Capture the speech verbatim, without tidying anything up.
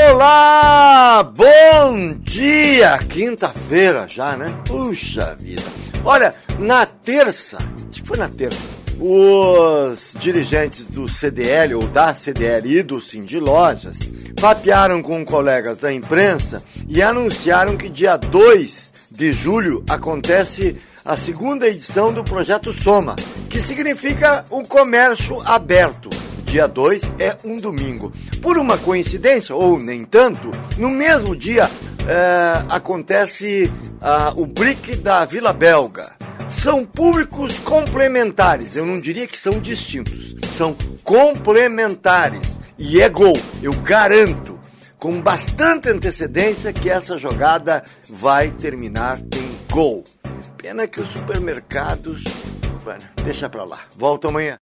Olá, bom dia! Quinta-feira já, né? Puxa vida! Olha, na terça, acho que foi na terça, os dirigentes do C D L, ou da C D L e do Cindy Lojas, papearam com colegas da imprensa e anunciaram que dia dois de julho acontece a segunda edição do Projeto Soma, que significa um comércio aberto. Dia dois é um domingo. Por uma coincidência, ou nem tanto, no mesmo dia é, acontece ah, o B R I C da Vila Belga. São públicos complementares, eu não diria que são distintos, são complementares. E é gol, eu garanto, com bastante antecedência, que essa jogada vai terminar em gol. Pena que os supermercados... Bueno, deixa pra lá. Volto amanhã.